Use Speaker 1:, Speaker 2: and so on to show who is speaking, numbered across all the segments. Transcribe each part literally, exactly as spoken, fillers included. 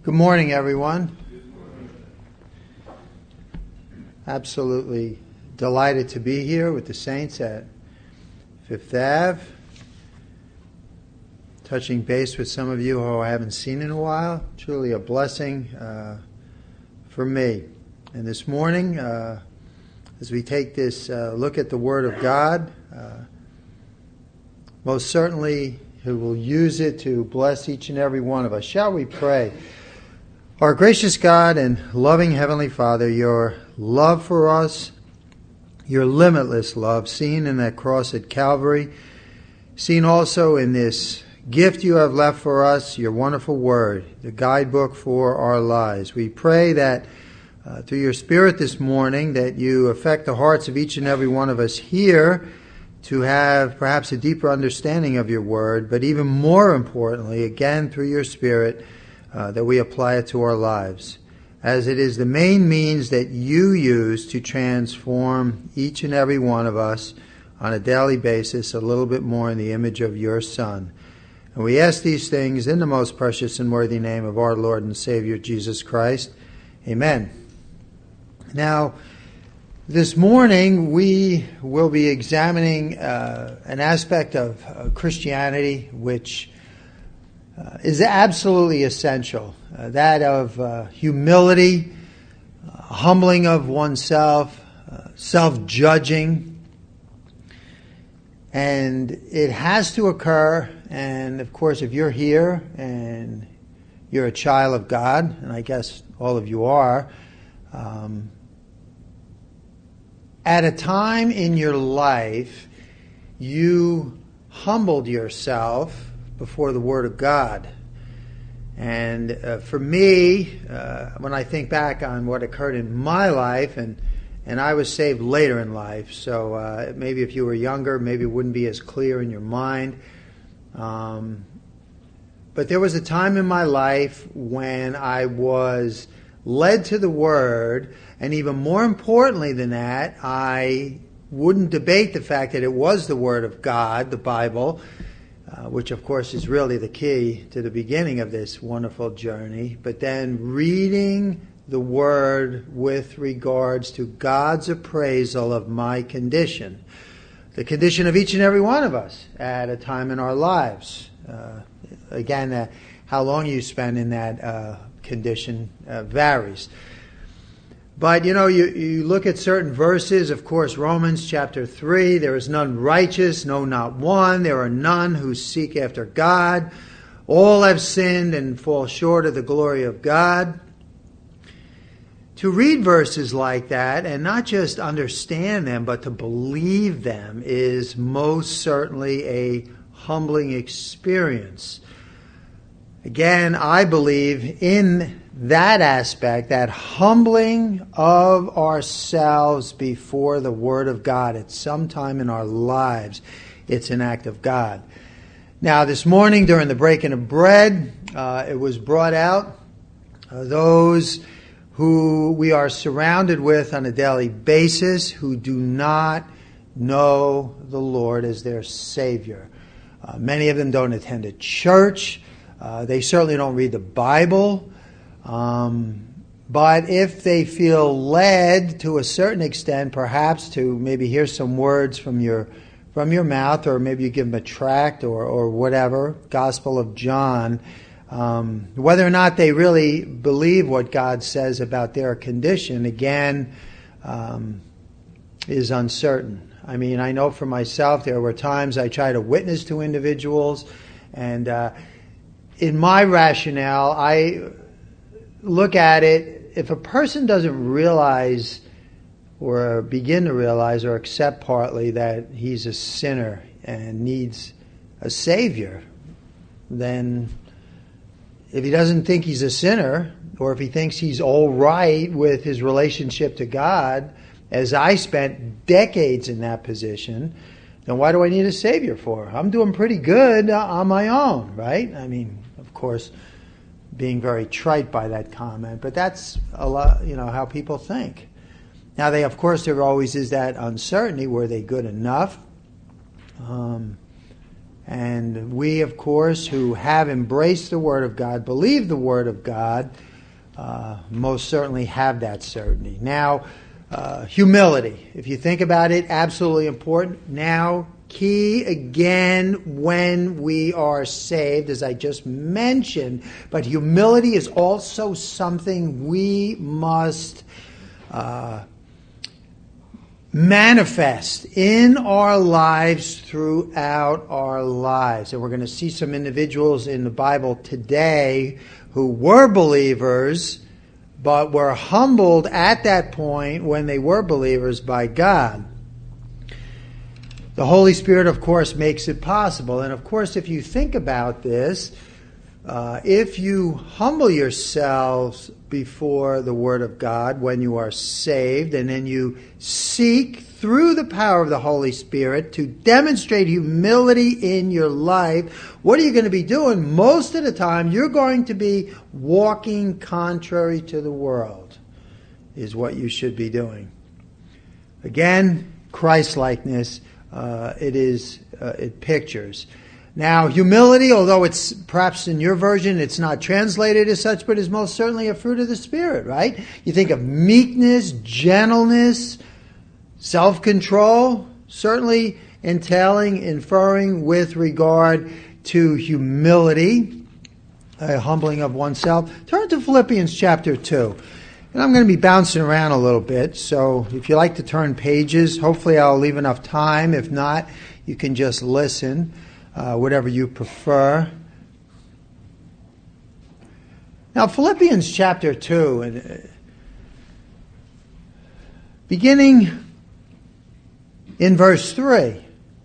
Speaker 1: Good morning, everyone. Absolutely delighted to be here with the saints at Fifth Avenue. Touching base with some of you who I haven't seen in a while. Truly a blessing uh, for me. And this morning, uh, as we take this uh, look at the Word of God, uh, most certainly He will use it to bless each and every one of us. Shall we pray? Our gracious God and loving Heavenly Father, your love for us, your limitless love, seen in that cross at Calvary, seen also in this gift you have left for us, your wonderful Word, the guidebook for our lives. We pray that uh, through your Spirit this morning, that you affect the hearts of each and every one of us here to have perhaps a deeper understanding of your Word, but even more importantly, again, through your Spirit, Uh, that we apply it to our lives, as it is the main means that you use to transform each and every one of us on a daily basis a little bit more in the image of your Son. And we ask these things in the most precious and worthy name of our Lord and Savior, Jesus Christ. Amen. Now, this morning we will be examining uh, an aspect of uh, Christianity which Uh, is absolutely essential, uh, that of uh, humility, uh, humbling of oneself, uh, self-judging. And it has to occur, and of course if you're here and you're a child of God, and I guess all of you are, um, at a time in your life you humbled yourself before the Word of God. And uh, for me, uh, when I think back on what occurred in my life, and and I was saved later in life, so uh, maybe if you were younger, maybe it wouldn't be as clear in your mind. Um, but there was a time in my life when I was led to the Word, and even more importantly than that, I wouldn't debate the fact that it was the Word of God, the Bible, Uh, which of course is really the key to the beginning of this wonderful journey, but then reading the Word with regards to God's appraisal of my condition, the condition of each and every one of us at a time in our lives. Uh, again, uh, how long you spend in that uh, condition uh, varies. But, you know, you, you look at certain verses, of course, Romans chapter three, there is none righteous, no, not one. There are none who seek after God. All have sinned and fall short of the glory of God. To read verses like that and not just understand them, but to believe them is most certainly a humbling experience. Again, I believe in that aspect, that humbling of ourselves before the Word of God at some time in our lives, it's an act of God. Now, this morning during the breaking of bread, uh, it was brought out uh, those who we are surrounded with on a daily basis who do not know the Lord as their Savior. Uh, many of them don't attend a church. Uh, they certainly don't read the Bible. Um, but if they feel led to a certain extent, perhaps to maybe hear some words from your from your mouth, or maybe you give them a tract or, or whatever, Gospel of John, um, whether or not they really believe what God says about their condition, again, um, is uncertain. I mean, I know for myself, there were times I tried to witness to individuals, and uh, in my rationale, I look at it, if a person doesn't realize or begin to realize or accept partly that he's a sinner and needs a Savior, then if he doesn't think he's a sinner, or if he thinks he's all right with his relationship to God, as I spent decades in that position, then why do I need a Savior for? I'm doing pretty good on my own, right? I mean, of course, being very trite by that comment, but that's a lot, you know, how people think. Now, they, of course, there always is that uncertainty. Were they good enough? Um, And we, of course, who have embraced the Word of God, believe the Word of God, uh, most certainly have that certainty. Now, uh, humility. If you think about it, absolutely important. Now, key again when we are saved, as I just mentioned. But humility is also something we must uh, manifest in our lives throughout our lives. And we're going to see some individuals in the Bible today who were believers, but were humbled at that point when they were believers by God. The Holy Spirit, of course, makes it possible. And of course, if you think about this, uh, if you humble yourselves before the Word of God when you are saved, and then you seek through the power of the Holy Spirit to demonstrate humility in your life, what are you going to be doing? Most of the time, you're going to be walking contrary to the world, is what you should be doing. Again, Christ-likeness. Uh, it is, uh, it pictures. Now, humility, although it's perhaps in your version, it's not translated as such, but is most certainly a fruit of the Spirit, right? You think of meekness, gentleness, self-control, certainly entailing, inferring with regard to humility, a humbling of oneself. Turn to Philippians chapter two. And I'm going to be bouncing around a little bit, so if you like to turn pages, hopefully I'll leave enough time. If not, you can just listen, uh, whatever you prefer. Now, Philippians chapter two, and uh, beginning in verse three.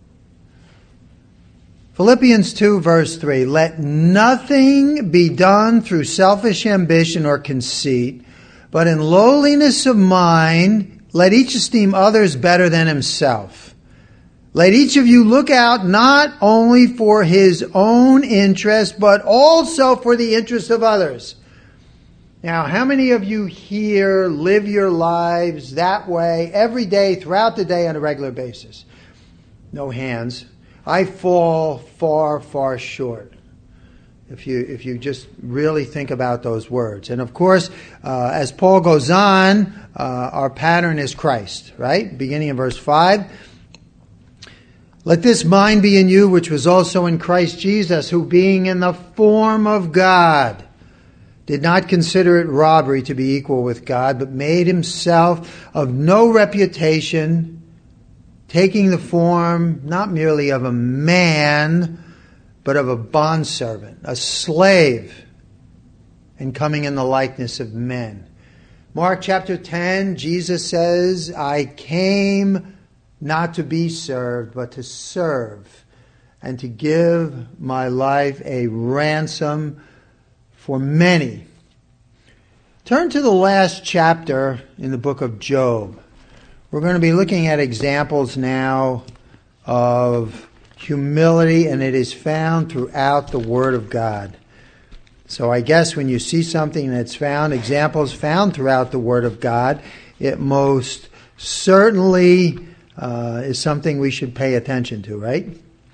Speaker 1: Philippians two, verse three. Let nothing be done through selfish ambition or conceit, but in lowliness of mind, let each esteem others better than himself. Let each of you look out not only for his own interest, but also for the interest of others. Now, how many of you here live your lives that way every day, throughout the day, on a regular basis? No hands. I fall far, far short. If you if you just really think about those words. And of course, uh, as Paul goes on, uh, our pattern is Christ, right? Beginning in verse five. Let this mind be in you, which was also in Christ Jesus, who being in the form of God, did not consider it robbery to be equal with God, but made himself of no reputation, taking the form not merely of a man, but of a bondservant, a slave, and coming in the likeness of men. Mark chapter ten, Jesus says, I came not to be served, but to serve, and to give my life a ransom for many. Turn to the last chapter in the book of Job. We're going to be looking at examples now of humility, and it is found throughout the Word of God. So I guess when you see something that's found, examples found throughout the Word of God, it most certainly uh, is something we should pay attention to, right?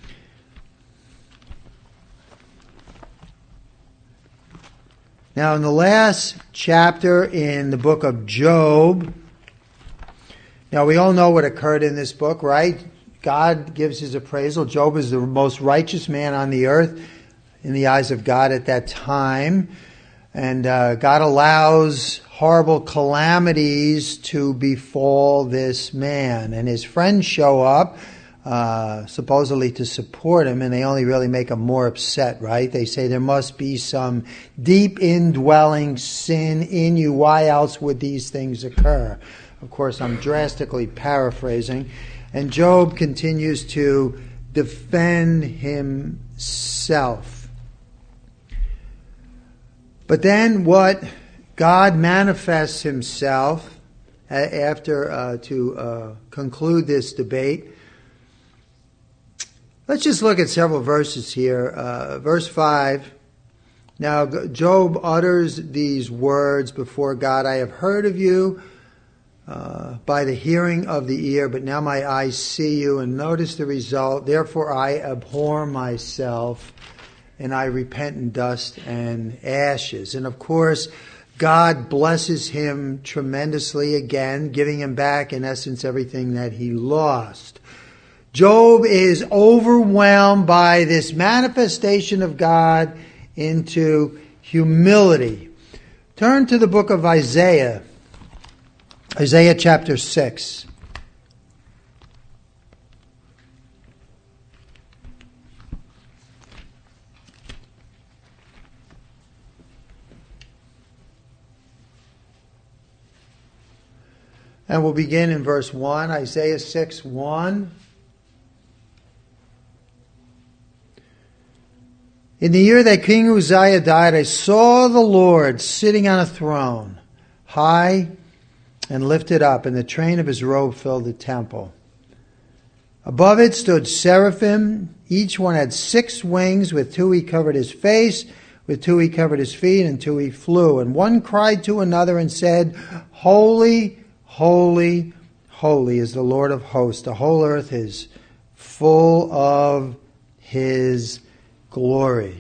Speaker 1: Now in the last chapter in the book of Job, now we all know what occurred in this book, right? God gives his appraisal. Job is the most righteous man on the earth in the eyes of God at that time. And uh, God allows horrible calamities to befall this man. And his friends show up, uh, supposedly to support him, and they only really make him more upset, right? They say there must be some deep indwelling sin in you. Why else would these things occur? Of course, I'm drastically paraphrasing. And Job continues to defend himself. But then what God manifests himself after uh, to uh, conclude this debate. Let's just look at several verses here. Uh, verse five. Now Job utters these words before God. I have heard of you. uh, by the hearing of the ear, but now my eyes see you. And notice the result. Therefore I abhor myself, and I repent in dust and ashes. And of course, God blesses him tremendously again, giving him back, in essence, everything that he lost. Job is overwhelmed by this manifestation of God into humility. Turn to the book of Isaiah, Isaiah chapter six. And we'll begin in verse one, Isaiah six, one. In the year that King Uzziah died, I saw the Lord sitting on a throne, high and lifted up, and the train of his robe filled the temple. Above it stood seraphim. Each one had six wings. With two he covered his face, with two he covered his feet, and two he flew. And one cried to another and said, Holy, holy, holy is the Lord of hosts. The whole earth is full of his glory.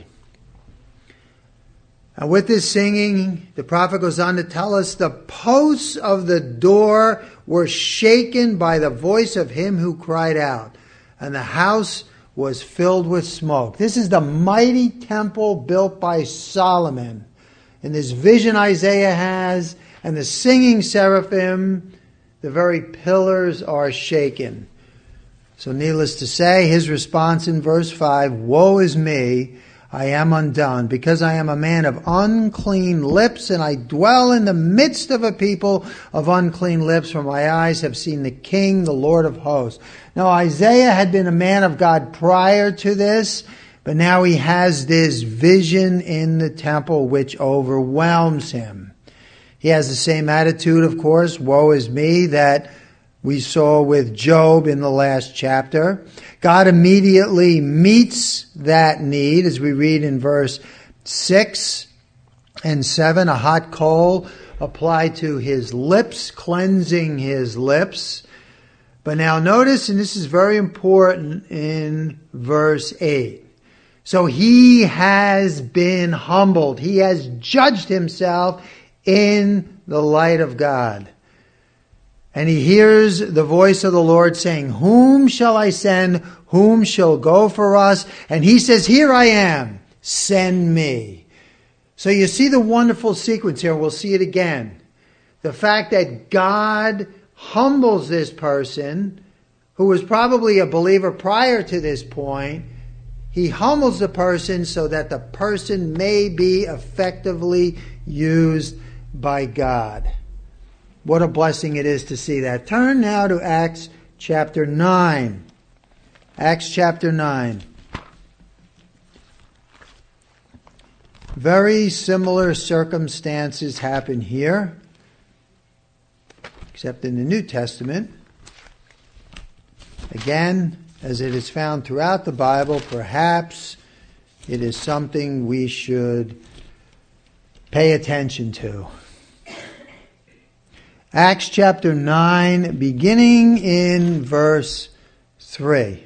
Speaker 1: And with this singing, the prophet goes on to tell us the posts of the door were shaken by the voice of him who cried out, and the house was filled with smoke. This is the mighty temple built by Solomon. And this vision Isaiah has, and the singing seraphim, the very pillars are shaken. So needless to say, his response in verse five, Woe is me, I am undone, because I am a man of unclean lips, and I dwell in the midst of a people of unclean lips, for my eyes have seen the King, the Lord of hosts. Now Isaiah had been a man of God prior to this, but now he has this vision in the temple which overwhelms him. He has the same attitude, of course, woe is me, that we saw with Job in the last chapter. God immediately meets that need, as we read in verse six and seven, a hot coal applied to his lips, cleansing his lips. But now notice, and this is very important, in verse eight. So he has been humbled. He has judged himself in the light of God. And he hears the voice of the Lord saying, Whom shall I send? Whom shall go for us? And he says, Here I am. Send me. So you see the wonderful sequence here. We'll see it again. The fact that God humbles this person, who was probably a believer prior to this point. He humbles the person so that the person may be effectively used by God. What a blessing it is to see that. Turn now to Acts chapter nine. Acts chapter nine. Very similar circumstances happen here, except in the New Testament. Again, as it is found throughout the Bible, perhaps it is something we should pay attention to. Acts chapter nine, beginning in verse three.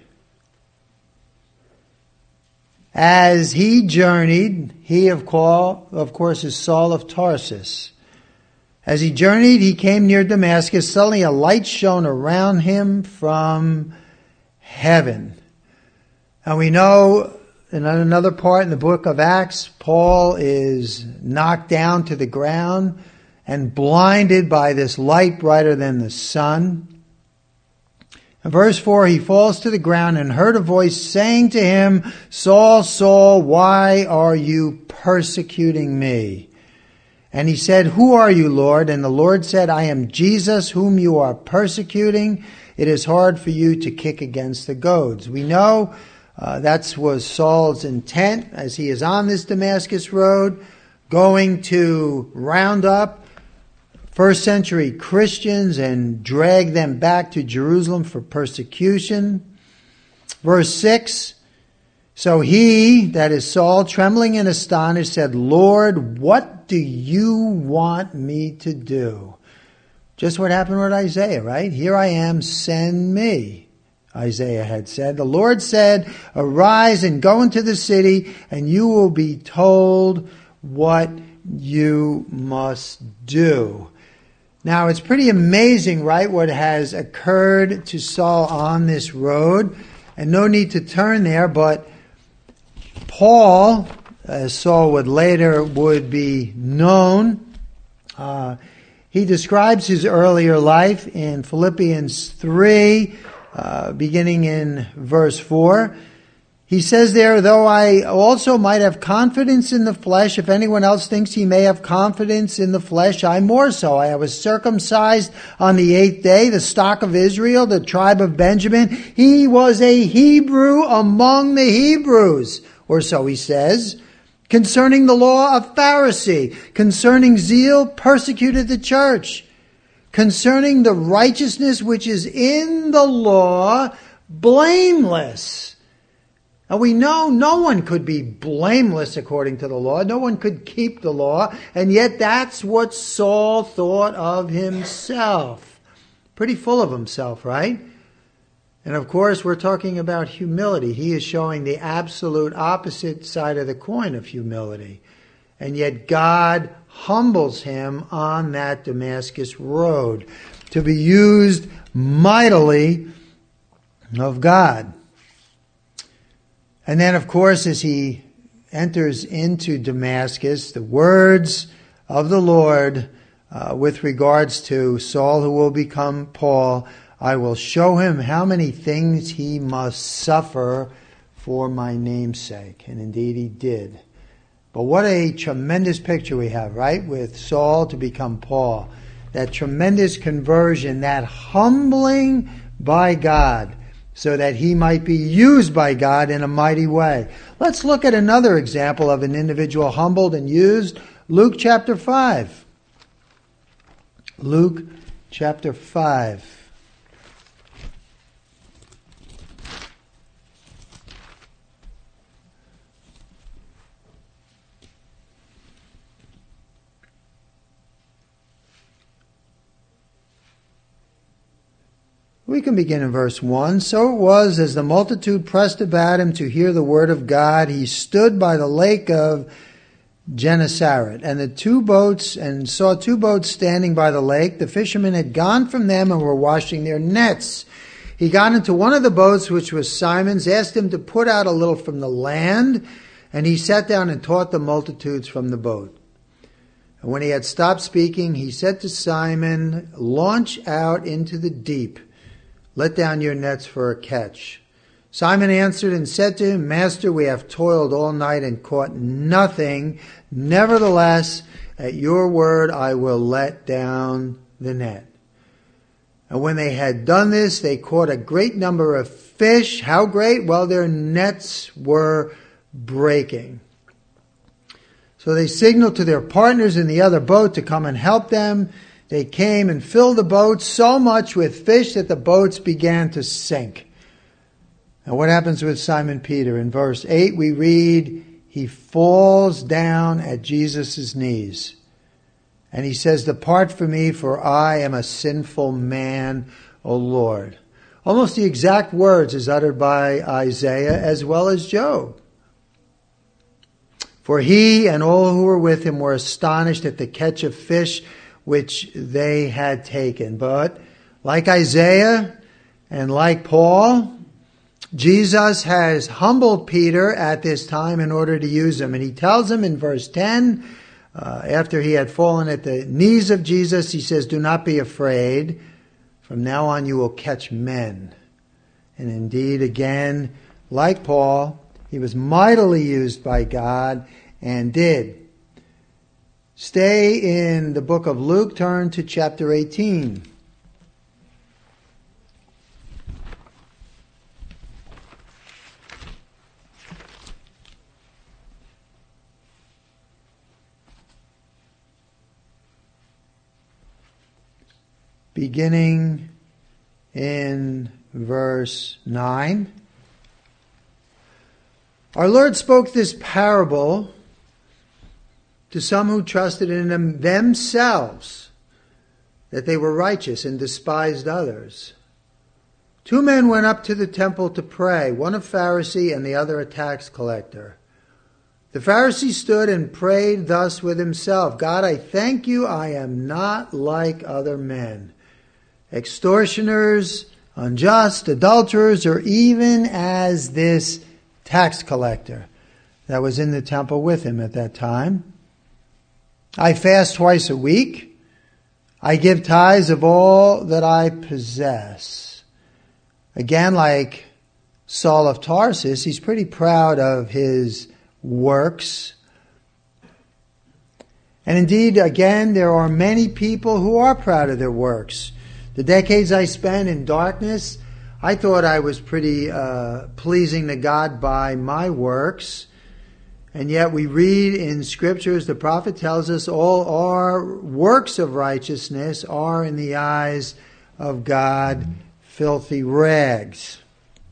Speaker 1: As he journeyed, he of course is Saul of Tarsus. As he journeyed, he came near Damascus. Suddenly a light shone around him from heaven. And we know in another part in the book of Acts, Paul is knocked down to the ground and blinded by this light brighter than the sun. In verse four, he falls to the ground and heard a voice saying to him, Saul, Saul, why are you persecuting me? And he said, Who are you, Lord? And the Lord said, I am Jesus, whom you are persecuting. It is hard for you to kick against the goads. We know uh, that was Saul's intent as he is on this Damascus road, going to round up first century Christians and drag them back to Jerusalem for persecution. Verse six, so he, that is Saul, trembling and astonished, said, Lord, what do you want me to do? Just what happened with Isaiah, right? Here I am, send me, Isaiah had said. The Lord said, arise and go into the city, and you will be told what you must do. Now, it's pretty amazing, right, what has occurred to Saul on this road. And no need to turn there, but Paul, as Saul would later would be known, uh, he describes his earlier life in Philippians three, uh, beginning in verse four. He says there, though I also might have confidence in the flesh, if anyone else thinks he may have confidence in the flesh, I more so. I was circumcised on the eighth day, the stock of Israel, the tribe of Benjamin. He was a Hebrew among the Hebrews, or so he says. Concerning the law, a Pharisee. Concerning zeal, persecuted the church. Concerning the righteousness which is in the law, blameless. And we know no one could be blameless according to the law. No one could keep the law. And yet that's what Saul thought of himself. Pretty full of himself, right? And of course, we're talking about humility. He is showing the absolute opposite side of the coin of humility. And yet God humbles him on that Damascus road to be used mightily of God. And then, of course, as he enters into Damascus, the words of the Lord uh, with regards to Saul, who will become Paul, I will show him how many things he must suffer for my name's sake. And indeed he did. But what a tremendous picture we have, right? With Saul to become Paul. That tremendous conversion, that humbling by God, so that he might be used by God in a mighty way. Let's look at another example of an individual humbled and used. Luke chapter five. Luke chapter five. We can begin in verse one. So it was, as the multitude pressed about him to hear the word of God, he stood by the lake of Gennesaret, and the two boats, and saw two boats standing by the lake. The fishermen had gone from them and were washing their nets. He got into one of the boats, which was Simon's, asked him to put out a little from the land, and he sat down and taught the multitudes from the boat. And when he had stopped speaking, he said to Simon, launch out into the deep. Let down your nets for a catch. Simon answered and said to him, Master, we have toiled all night and caught nothing. Nevertheless, at your word I will let down the net. And when they had done this, they caught a great number of fish. How great? Well, their nets were breaking. So they signaled to their partners in the other boat to come and help them. They came and filled the boats so much with fish that the boats began to sink. And what happens with Simon Peter? In verse eight we read, he falls down at Jesus' knees. And he says, depart from me, for I am a sinful man, O Lord. Almost the exact words is uttered by Isaiah as well as Job. For he and all who were with him were astonished at the catch of fish which they had taken. But like Isaiah and like Paul, Jesus has humbled Peter at this time in order to use him. And he tells him in verse ten, uh, after he had fallen at the knees of Jesus, he says, do not be afraid. From now on you will catch men. And indeed, again, like Paul, he was mightily used by God and did. Stay in the book of Luke. Turn to chapter eighteen. Beginning in verse nine. Our Lord spoke this parable to some who trusted in them themselves, that they were righteous and despised others. Two men went up to the temple to pray, one a Pharisee and the other a tax collector. The Pharisee stood and prayed thus with himself, God, I thank you, I am not like other men, extortioners, unjust, adulterers, or even as this tax collector that was in the temple with him at that time. I fast twice a week. I give tithes of all that I possess. Again, like Saul of Tarsus, he's pretty proud of his works. And indeed, again, there are many people who are proud of their works. The decades I spent in darkness, I thought I was pretty uh, pleasing to God by my works. And yet we read in scriptures, the prophet tells us all our works of righteousness are in the eyes of God filthy rags.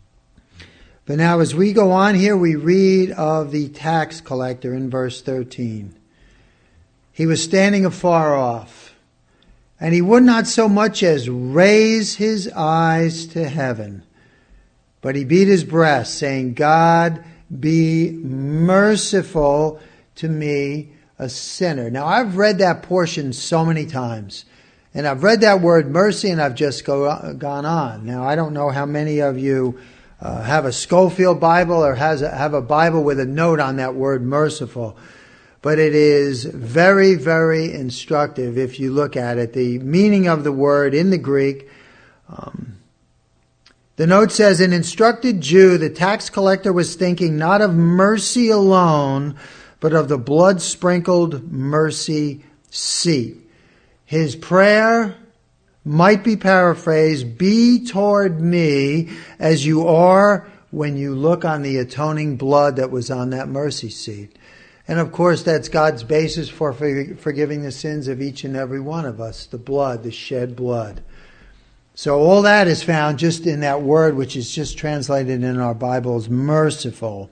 Speaker 1: But now as we go on here, we read of the tax collector in verse thirteen. He was standing afar off, and he would not so much as raise his eyes to heaven, but he beat his breast, saying, God, be merciful to me, a sinner. Now, I've read that portion so many times, and I've read that word mercy, and I've just go, gone on. Now, I don't know how many of you uh, have a Schofield Bible or has a, have a Bible with a note on that word merciful, but it is very, very instructive if you look at it. The meaning of the word in the Greek, um, the note says, an instructed Jew, the tax collector was thinking not of mercy alone, but of the blood-sprinkled mercy seat. His prayer might be paraphrased, be toward me as you are when you look on the atoning blood that was on that mercy seat. And of course, that's God's basis for forgiving the sins of each and every one of us, the blood, the shed blood. So all that is found just in that word, which is just translated in our Bibles, merciful.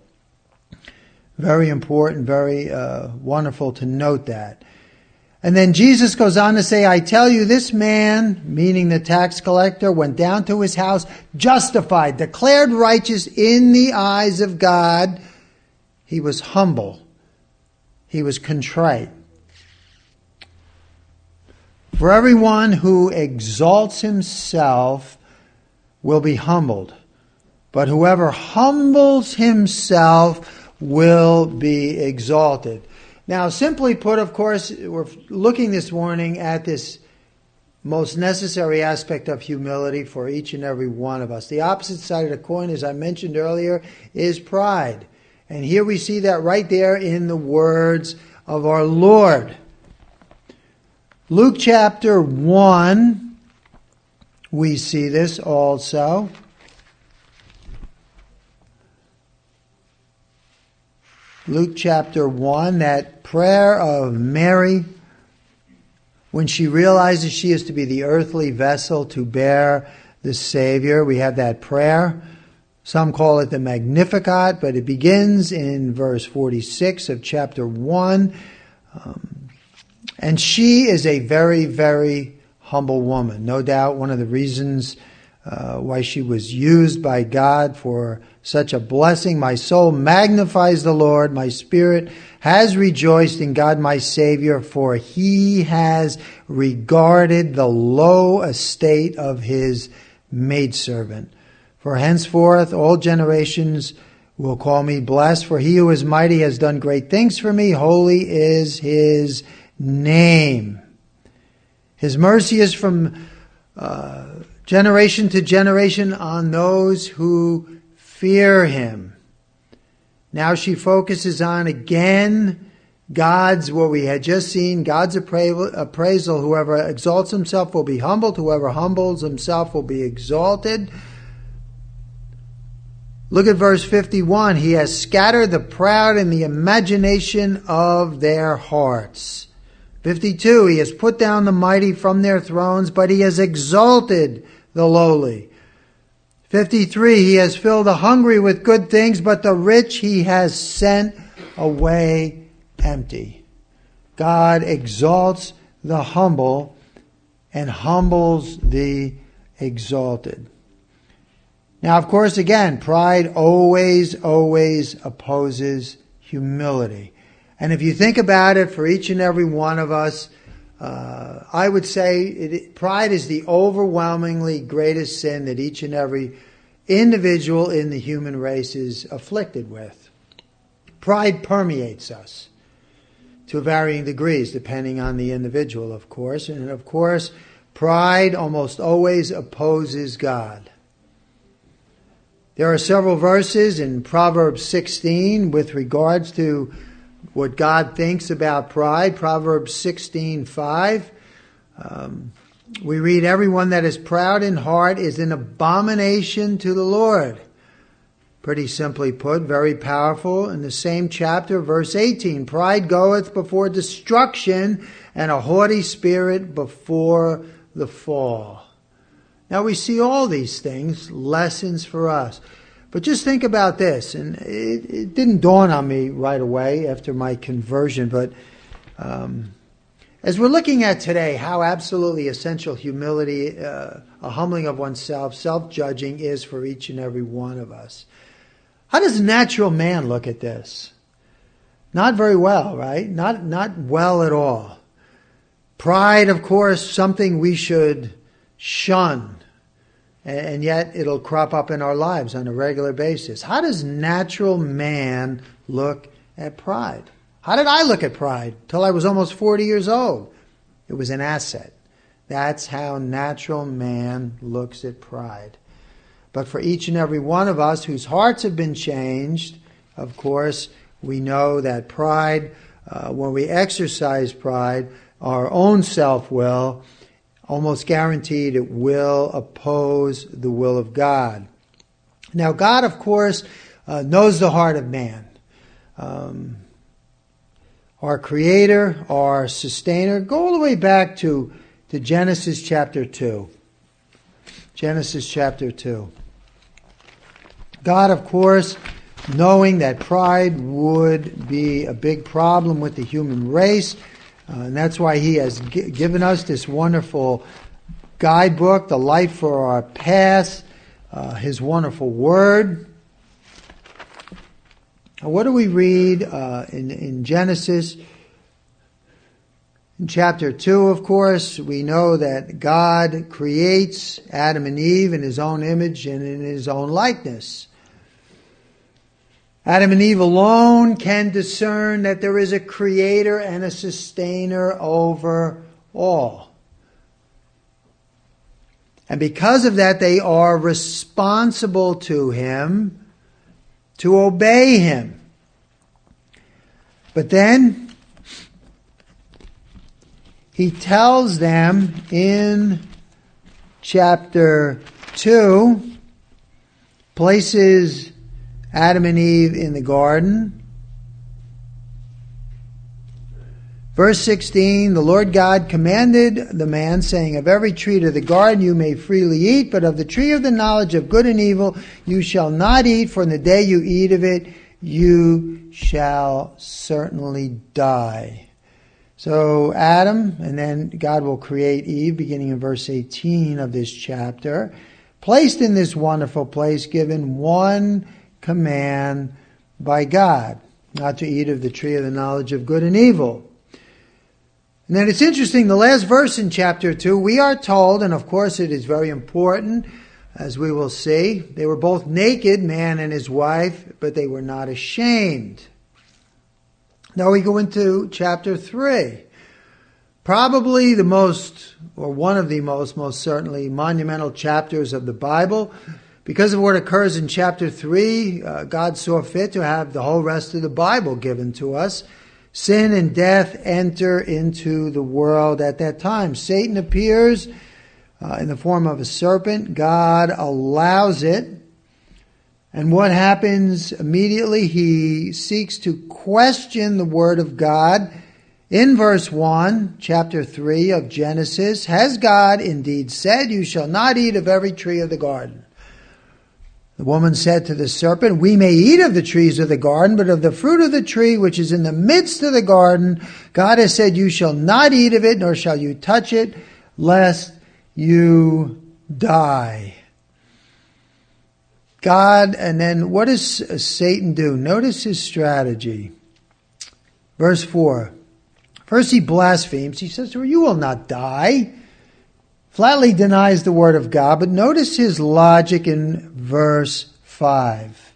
Speaker 1: Very important, very uh, wonderful to note that. And then Jesus goes on to say, I tell you, this man, meaning the tax collector, went down to his house justified, declared righteous in the eyes of God. He was humble. He was contrite. For everyone who exalts himself will be humbled, but whoever humbles himself will be exalted. Now, simply put, of course, we're looking this morning at this most necessary aspect of humility for each and every one of us. The opposite side of the coin, as I mentioned earlier, is pride. And here we see that right there in the words of our Lord. Luke chapter one, we see this also. Luke chapter one, that prayer of Mary, when she realizes she is to be the earthly vessel to bear the Savior. We have that prayer. Some call it the Magnificat, but it begins in verse forty-six of chapter one. Um, And she is a very, very humble woman. No doubt one of the reasons uh, why she was used by God for such a blessing. My soul magnifies the Lord. My spirit has rejoiced in God my Savior, for he has regarded the low estate of his maidservant. For henceforth all generations will call me blessed, for he who is mighty has done great things for me. Holy is his name. His mercy is from uh, generation to generation on those who fear him. Now she focuses on again God's, what we had just seen, God's appraisal. Whoever exalts himself will be humbled. Whoever humbles himself will be exalted. Look at verse fifty-one. He has scattered the proud in the imagination of their hearts. fifty-two. He has put down the mighty from their thrones, but he has exalted the lowly. fifty-three. He has filled the hungry with good things, but the rich he has sent away empty. God exalts the humble, and humbles the exalted. Now, of course, again, pride always, always opposes humility. And if you think about it, for each and every one of us, uh, I would say it, pride is the overwhelmingly greatest sin that each and every individual in the human race is afflicted with. Pride permeates us to varying degrees, depending on the individual, of course. And of course, pride almost always opposes God. There are several verses in Proverbs sixteen with regards to what God thinks about pride. Proverbs sixteen five. Um, we read, everyone that is proud in heart is an abomination to the Lord. Pretty simply put, very powerful. In the same chapter, verse eighteen, pride goeth before destruction, and a haughty spirit before the fall. Now we see all these things, lessons for us. But just think about this, and it, it didn't dawn on me right away after my conversion, but um, as we're looking at today how absolutely essential humility, uh, a humbling of oneself, self-judging is for each and every one of us. How does natural man look at this? Not very well, right? Not, not well at all. Pride, of course, something we should shun, and yet it'll crop up in our lives on a regular basis. How does natural man look at pride? How did I look at pride till I was almost forty years old? It was an asset. That's how natural man looks at pride. But for each and every one of us whose hearts have been changed, of course, we know that pride, uh, when we exercise pride, our own self-will, almost guaranteed it will oppose the will of God. Now, God, of course, uh, knows the heart of man. Um, our Creator, our Sustainer. Go all the way back to, to Genesis chapter two. Genesis chapter two. God, of course, knowing that pride would be a big problem with the human race, Uh, and that's why He has g- given us this wonderful guidebook, The Light for Our Path, uh, His wonderful Word. What do we read uh, in, in Genesis? In chapter two, of course, we know that God creates Adam and Eve in His own image and in His own likeness. Adam and Eve alone can discern that there is a Creator and a Sustainer over all. And because of that, they are responsible to Him to obey Him. But then He tells them in chapter two, places Adam and Eve in the garden. Verse sixteen, the Lord God commanded the man, saying, of every tree of the garden you may freely eat, but of the tree of the knowledge of good and evil you shall not eat, for in the day you eat of it you shall certainly die. So Adam, and then God will create Eve, beginning in verse eighteen of this chapter, placed in this wonderful place, given one command by God, not to eat of the tree of the knowledge of good and evil. And then it's interesting, the last verse in chapter two, we are told, and of course it is very important, as we will see, they were both naked, man and his wife, but they were not ashamed. Now we go into chapter three. Probably the most, or one of the most, most certainly monumental chapters of the Bible. Because of what occurs in chapter three, uh, God saw fit to have the whole rest of the Bible given to us. Sin and death enter into the world at that time. Satan appears uh, in the form of a serpent. God allows it. And what happens immediately? He seeks to question the Word of God. In verse one, chapter three of Genesis, has God indeed said, you shall not eat of every tree of the garden? The woman said to the serpent, we may eat of the trees of the garden, but of the fruit of the tree which is in the midst of the garden, God has said, you shall not eat of it, nor shall you touch it, lest you die. God, and then what does Satan do? Notice his strategy. Verse four. First he blasphemes. He says to her, you will not die. Flatly denies the word of God. But notice his logic in verse five.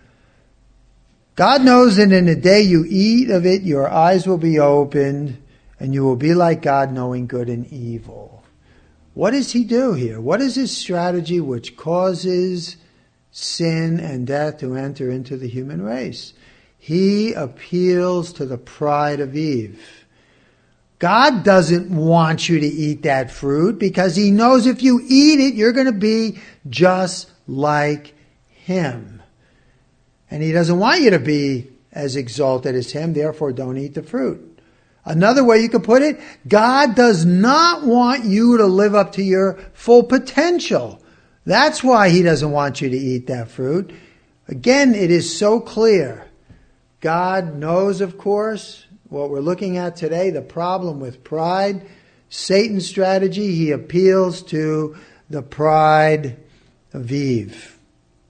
Speaker 1: God knows that in the day you eat of it, your eyes will be opened, and you will be like God, knowing good and evil. What does he do here? What is his strategy which causes sin and death to enter into the human race? He appeals to the pride of Eve. God doesn't want you to eat that fruit because he knows if you eat it, you're going to be just like him. And he doesn't want you to be as exalted as him, therefore don't eat the fruit. Another way you could put it, God does not want you to live up to your full potential. That's why he doesn't want you to eat that fruit. Again, it is so clear. God knows, of course, what we're looking at today, the problem with pride. Satan's strategy, he appeals to the pride of Eve.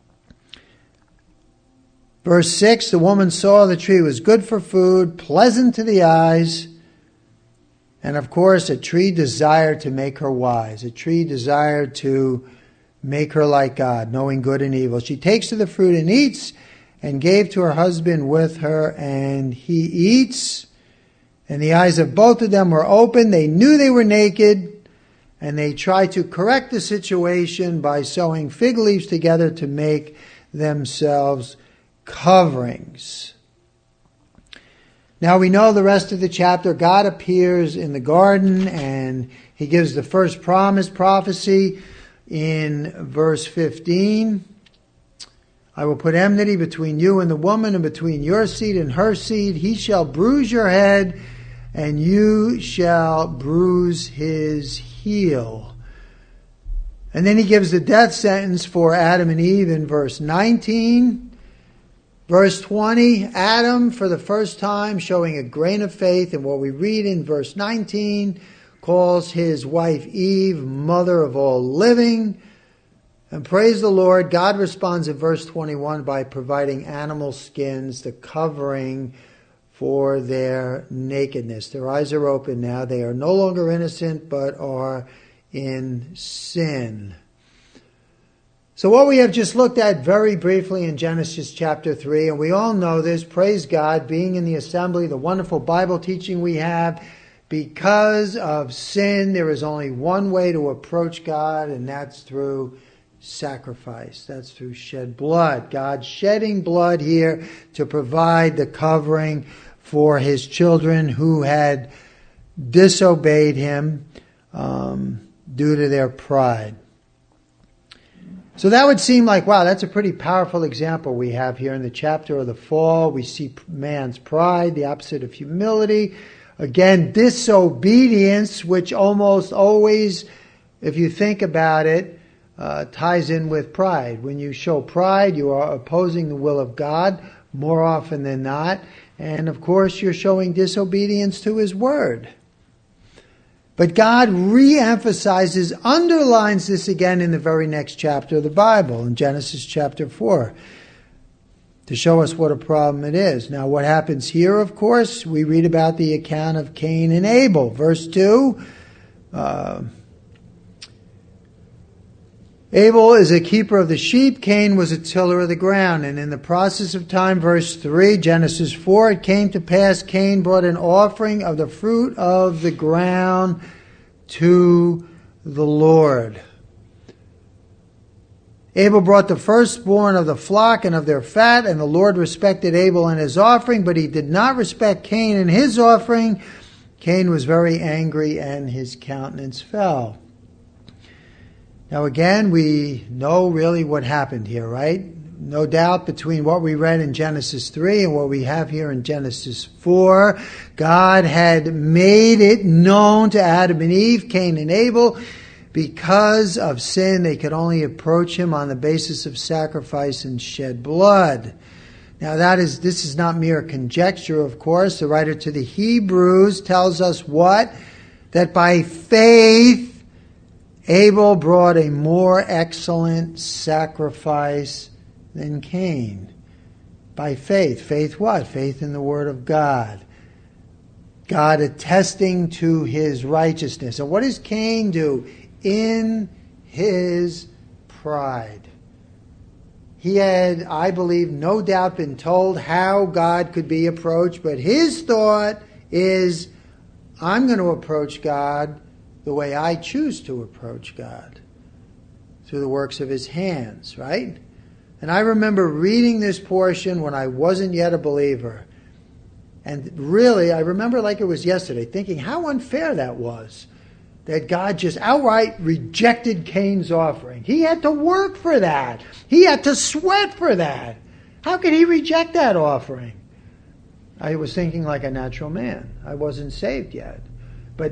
Speaker 1: Verse six, the woman saw the tree was good for food, pleasant to the eyes, and of course a tree desired to make her wise. A tree desired to make her like God, knowing good and evil. She takes of the fruit and eats, and gave to her husband with her, and he eats. And the eyes of both of them were open. They knew they were naked, and they tried to correct the situation by sewing fig leaves together to make themselves coverings. Now we know the rest of the chapter. God appears in the garden, and he gives the first promise, prophecy in verse fifteen. I will put enmity between you and the woman, and between your seed and her seed. He shall bruise your head, and you shall bruise his heel. And then he gives the death sentence for Adam and Eve in verse nineteen. Verse twenty, Adam, for the first time, showing a grain of faith in what we read in verse nineteen, calls his wife Eve mother of all living. And praise the Lord, God responds in verse twenty-one by providing animal skins, the covering for their nakedness. Their eyes are open now. They are no longer innocent, but are in sin. So what we have just looked at very briefly in Genesis chapter three, and we all know this, praise God, being in the assembly, the wonderful Bible teaching we have, because of sin, there is only one way to approach God, and that's through sacrifice. That's through shed blood. God shedding blood here to provide the covering for his children who had disobeyed him um, due to their pride. So that would seem like, wow, that's a pretty powerful example we have here in the chapter of the fall. We see man's pride, the opposite of humility. Again, disobedience, which almost always, if you think about it, uh, ties in with pride. When you show pride, you are opposing the will of God more often than not. And of course, you're showing disobedience to his word. But God re-emphasizes, underlines this again in the very next chapter of the Bible, in Genesis chapter four, to show us what a problem it is. Now, what happens here, of course, we read about the account of Cain and Abel. Verse two, uh, Abel is a keeper of the sheep, Cain was a tiller of the ground. And in the process of time, verse three, Genesis four, it came to pass, Cain brought an offering of the fruit of the ground to the Lord. Abel brought the firstborn of the flock and of their fat, and the Lord respected Abel and his offering, but he did not respect Cain and his offering. Cain was very angry, and his countenance fell. Now again, we know really what happened here, right? No doubt between what we read in Genesis three and what we have here in Genesis four, God had made it known to Adam and Eve, Cain and Abel, because of sin, they could only approach him on the basis of sacrifice and shed blood. Now that is, this is not mere conjecture, of course. The writer to the Hebrews tells us what? That by faith, Abel brought a more excellent sacrifice than Cain. By faith. Faith what? Faith in the Word of God. God attesting to his righteousness. And what does Cain do? In his pride. He had, I believe, no doubt been told how God could be approached, but his thought is, I'm going to approach God the way I choose to approach God. Through the works of his hands, right? And I remember reading this portion when I wasn't yet a believer. And really, I remember like it was yesterday, thinking how unfair that was. That God just outright rejected Cain's offering. He had to work for that. He had to sweat for that. How could he reject that offering? I was thinking like a natural man. I wasn't saved yet. But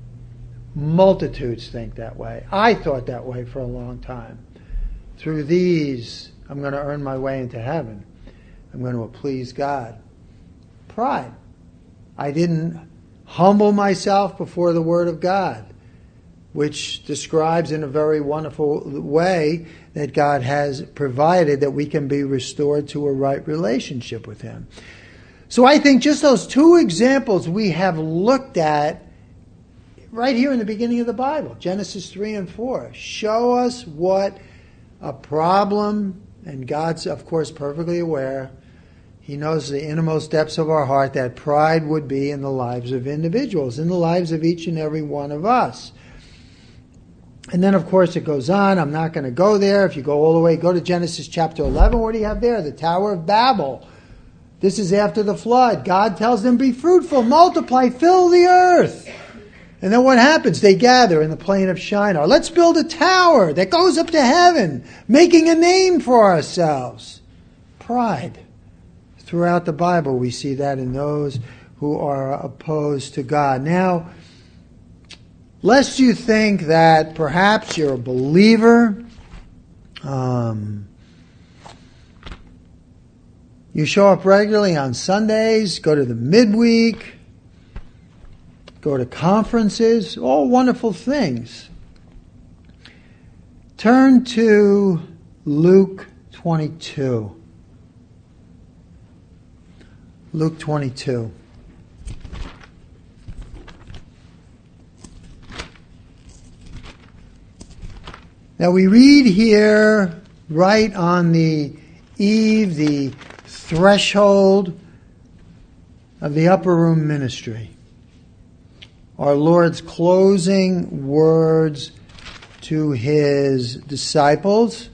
Speaker 1: multitudes think that way. I thought that way for a long time. Through these, I'm going to earn my way into heaven. I'm going to please God. Pride. I didn't humble myself before the Word of God, which describes in a very wonderful way that God has provided that we can be restored to a right relationship with Him. So I think just those two examples we have looked at right here in the beginning of the Bible, Genesis three and four, show us what a problem, and God's, of course, perfectly aware. He knows the innermost depths of our heart that pride would be in the lives of individuals, in the lives of each and every one of us. And then, of course, it goes on. I'm not going to go there. If you go all the way, go to Genesis chapter eleven. What do you have there? The Tower of Babel. This is after the flood. God tells them, be fruitful, multiply, fill the earth. And then what happens? They gather in the plain of Shinar. Let's build a tower that goes up to heaven, making a name for ourselves. Pride. Throughout the Bible, we see that in those who are opposed to God. Now, lest you think that perhaps you're a believer, um, you show up regularly on Sundays, go to the midweek, go to conferences, all wonderful things. Turn to Luke twenty-two. Luke twenty-two. Now we read here, right on the eve, the threshold of the upper room ministry, our Lord's closing words to His disciples.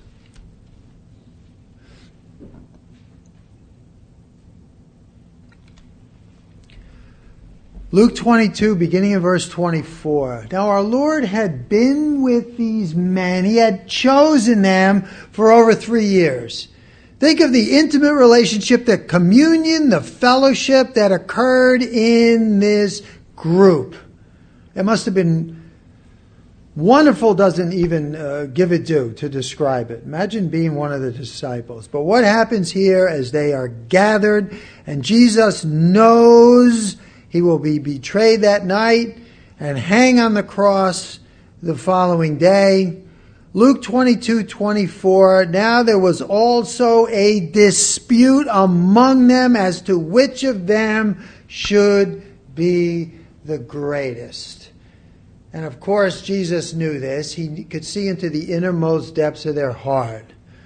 Speaker 1: Luke twenty-two, beginning in verse twenty-four. Now our Lord had been with these men. He had chosen them for over three years. Think of the intimate relationship, the communion, the fellowship that occurred in this group. It must have been wonderful, doesn't even uh, give it due to describe it. Imagine being one of the disciples. But what happens here as they are gathered and Jesus knows He will be betrayed that night and hang on the cross the following day. Luke twenty-two twenty-four. Now there was also a dispute among them as to which of them should be the greatest. And of course, Jesus knew this. He could see into the innermost depths of their heart.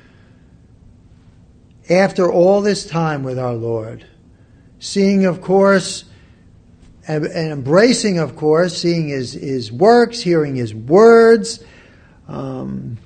Speaker 1: After all this time with our Lord, seeing, of course, and embracing, of course, seeing his, his works, hearing his words. Um,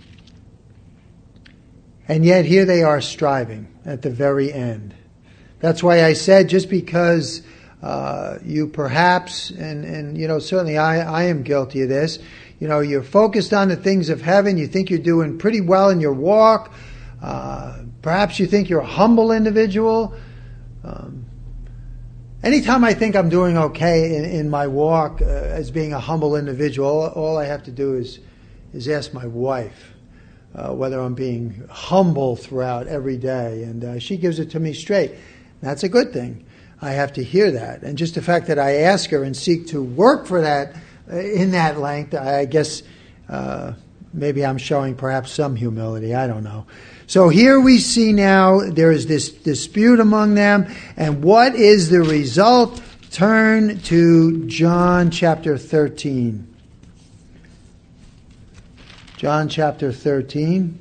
Speaker 1: and yet here they are striving at the very end. That's why I said, just because uh, you perhaps, and, and you know, certainly I, I am guilty of this, you know, you're focused on the things of heaven, you think you're doing pretty well in your walk, uh, perhaps you think you're a humble individual. Um, Anytime I think I'm doing okay in, in my walk uh, as being a humble individual, all, all I have to do is is ask my wife uh, whether I'm being humble throughout every day. And uh, she gives it to me straight. That's a good thing. I have to hear that. And just the fact that I ask her and seek to work for that uh, in that length, I guess uh, maybe I'm showing perhaps some humility. I don't know. So here we see now there is this dispute among them. And what is the result? Turn to John chapter thirteen. John chapter thirteen.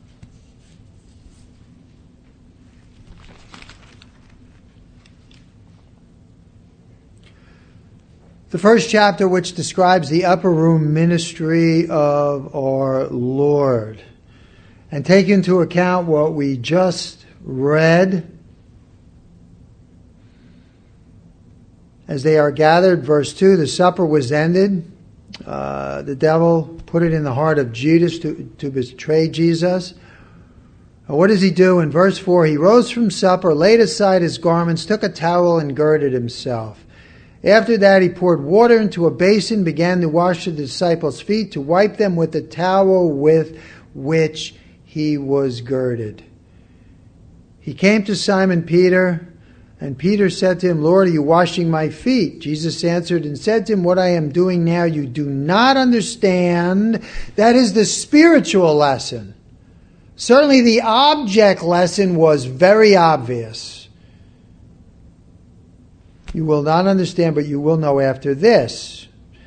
Speaker 1: The first chapter, which describes the upper room ministry of our Lord. And take into account what we just read. As they are gathered, verse two, the supper was ended. Uh, the devil put it in the heart of Judas to, to betray Jesus. What does he do? In verse four, he rose from supper, laid aside his garments, took a towel and girded himself. After that, he poured water into a basin, began to wash the disciples' feet, to wipe them with the towel with which he was girded. He came to Simon Peter, and Peter said to him, Lord, are you washing my feet? Jesus answered and said to him, what I am doing now you do not understand. That is the spiritual lesson. Certainly the object lesson was very obvious. You will not understand, but you will know after this.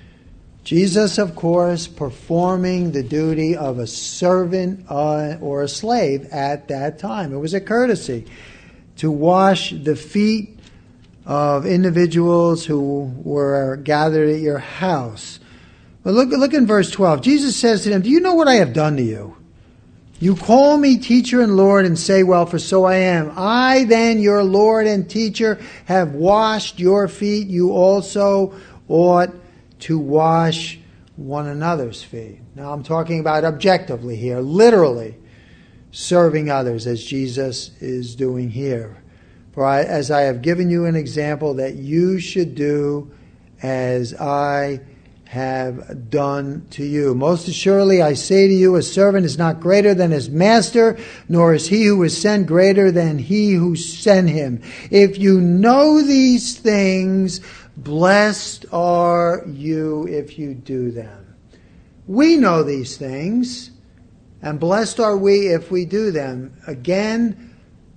Speaker 1: Jesus, of course, performing the duty of a servant uh, or a slave at that time. It was a courtesy to wash the feet of individuals who were gathered at your house. But look, look in verse twelve. Jesus says to them, do you know what I have done to you? You call me teacher and Lord and say, well, for so I am. I then, your Lord and teacher, have washed your feet. You also ought to wash one another's feet. Now I'm talking about objectively here, literally serving others as Jesus is doing here. For I, as I have given you an example that you should do as I have done to you. Most assuredly, I say to you, a servant is not greater than his master, nor is he who is sent greater than he who sent him. If you know these things, blessed are you if you do them. We know these things, and blessed are we if we do them. Again,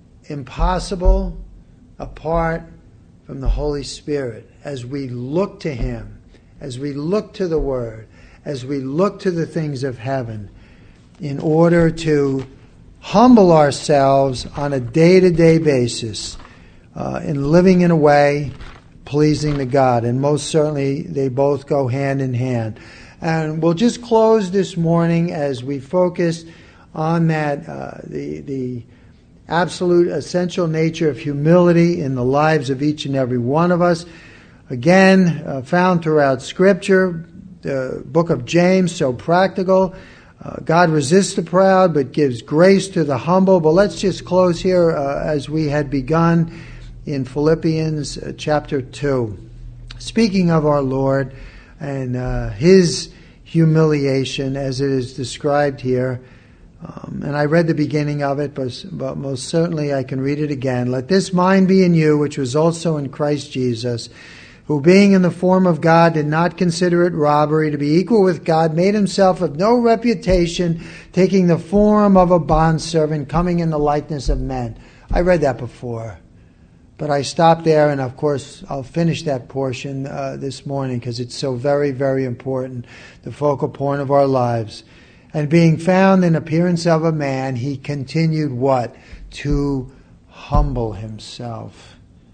Speaker 1: impossible apart from the Holy Spirit as we look to him. As we look to the Word, as we look to the things of heaven, in order to humble ourselves on a day-to-day basis uh, in living in a way pleasing to God. And most certainly they both go hand in hand. And we'll just close this morning as we focus on that, uh, the, the absolute essential nature of humility in the lives of each and every one of us. Again, uh, found throughout Scripture, the book of James, so practical. Uh, God resists the proud, but gives grace to the humble. But let's just close here uh, as we had begun in Philippians uh, chapter two. Speaking of our Lord and uh, His humiliation as it is described here. Um, and I read the beginning of it, but, but most certainly I can read it again. Let this mind be in you, which was also in Christ Jesus, who being in the form of God did not consider it robbery to be equal with God, made himself of no reputation, taking the form of a bondservant, coming in the likeness of men. I read that before, but I stopped there, and of course I'll finish that portion uh, this morning because it's so very, very important, the focal point of our lives. And being found in appearance of a man, he continued what? To humble himself.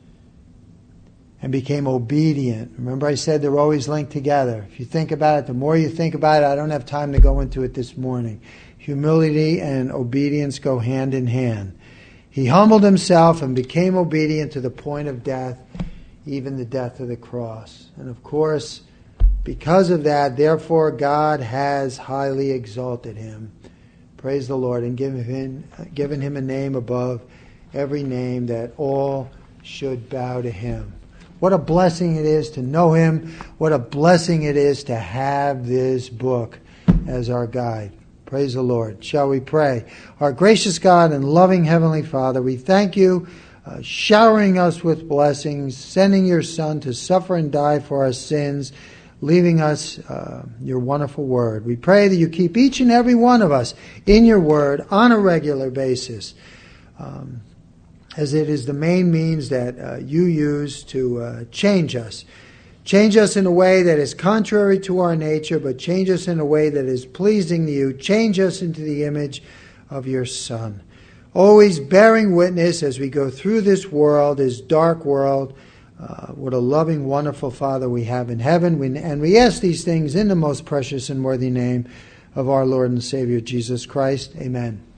Speaker 1: And became obedient. Remember I said they're always linked together. If you think about it, the more you think about it, I don't have time to go into it this morning. Humility and obedience go hand in hand. He humbled himself and became obedient to the point of death, even the death of the cross. And of course, because of that, therefore God has highly exalted him. Praise the Lord, and given him, given him a name above every name, that all should bow to him. What a blessing it is to know him. What a blessing it is to have this book as our guide. Praise the Lord. Shall we pray? Our gracious God and loving Heavenly Father, we thank you, uh, showering us with blessings, sending your Son to suffer and die for our sins, leaving us uh, your wonderful word. We pray that you keep each and every one of us in your word on a regular basis, um, as it is the main means that uh, you use to uh, change us. Change us in a way that is contrary to our nature, but change us in a way that is pleasing to you. Change us into the image of your Son. Always bearing witness as we go through this world, this dark world, uh, what a loving, wonderful Father we have in heaven. We, and we ask these things in the most precious and worthy name of our Lord and Savior, Jesus Christ. Amen.